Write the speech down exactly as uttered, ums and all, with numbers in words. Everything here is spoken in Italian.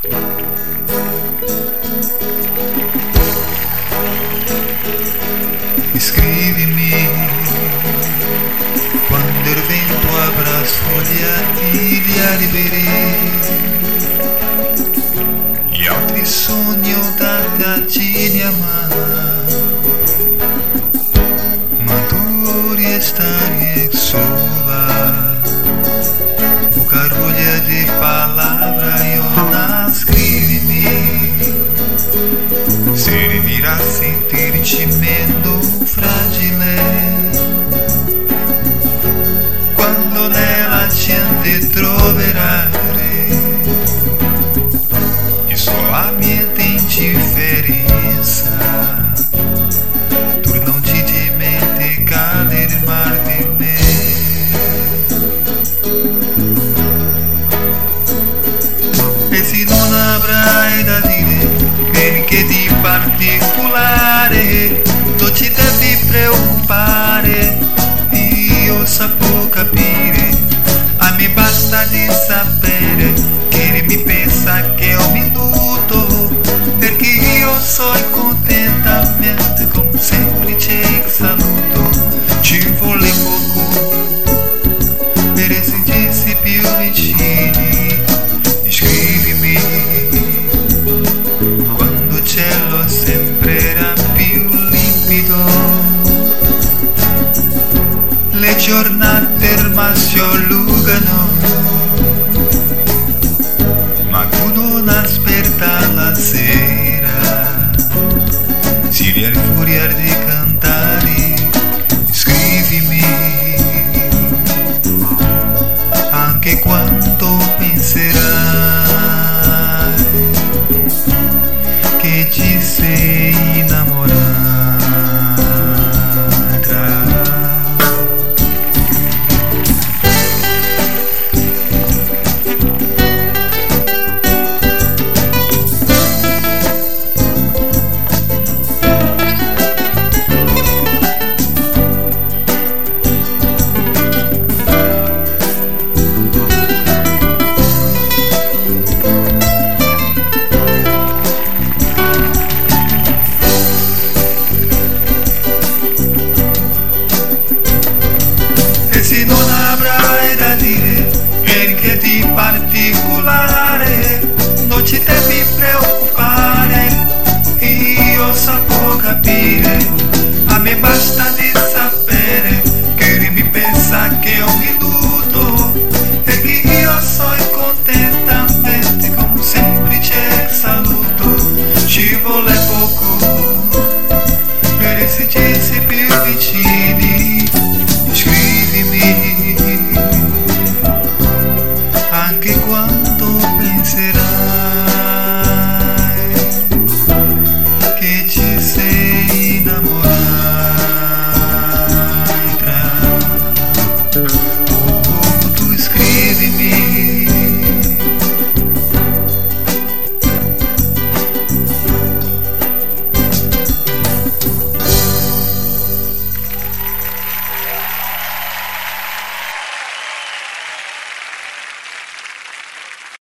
Scrivimi quando il vento avrà sfogliati gli alberi, gli altri sogni da Ciglia, ma tu restare sola, poca roglia di palavra io non scrivimi, servirà a sentirci meno fragile quando nella gente troverai solamente indifferenza. Tu non ti dimenticare il mar di me. E se non avrai da dire perché di particolare non ci devi preoccupare, io saprò capire, a me basta di sapere che mi pensa che ho minuto, perché io so contentamente con un semplice saluto, ci vuole poco per sentirsi più vicini. Scrivimi quando il cielo sembrerà più limpido, le giornate ormai si allungano, ma tu non aspetta la sera, si riesce fuori di cantare. Scrivimi anche quanto penserai.